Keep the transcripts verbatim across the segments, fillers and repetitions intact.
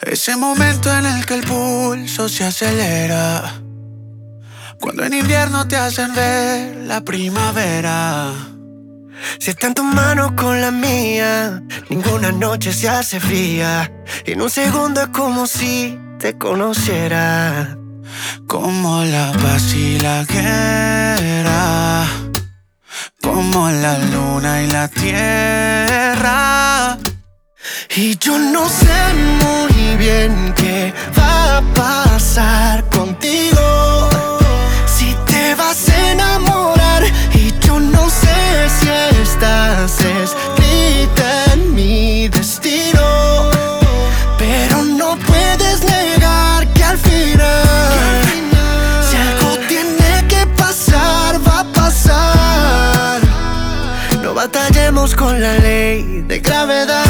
Ese momento en el que el pulso se acelera, cuando en invierno te hacen ver la primavera. Si están tus manos con la mía, ninguna noche se hace fría. Y en un segundo es como si te conociera. Como la paz y la guerra, como la luna y la tierra. Y yo no sé muy bien qué va a pasar contigo, si te vas a enamorar. Y yo no sé si estás escrita en mi destino, pero no puedes negar que al final, si algo tiene que pasar, va a pasar. No batallemos con la ley de gravedad.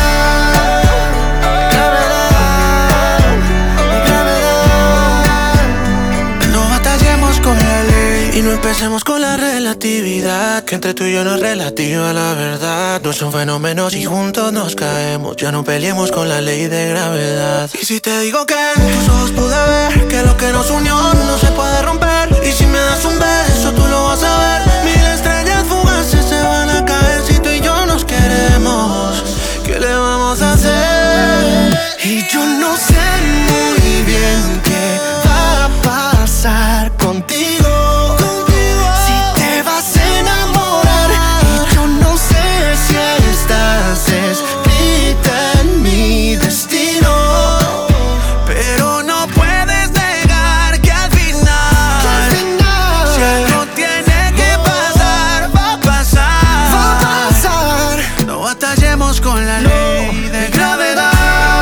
Y no empecemos con la relatividad, que entre tú y yo no es relativa la verdad. No son fenómenos y juntos nos caemos. Ya no peleemos con la ley de gravedad. Y si te digo que en tus ojos pude ver que lo que nos unió no se puede romper. Y si me das un beso tú lo vas a ver. Mil estrellas fugaces se van a caer si tú y yo nos queremos. ¿Qué le vamos a hacer? Y yo no sé muy bien qué va a pasar contigo, con la ley de gravedad.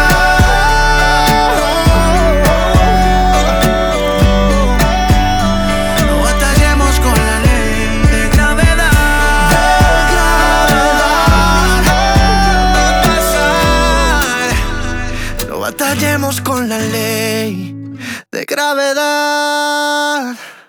No batallemos con la ley de gravedad. No batallemos con la ley de gravedad.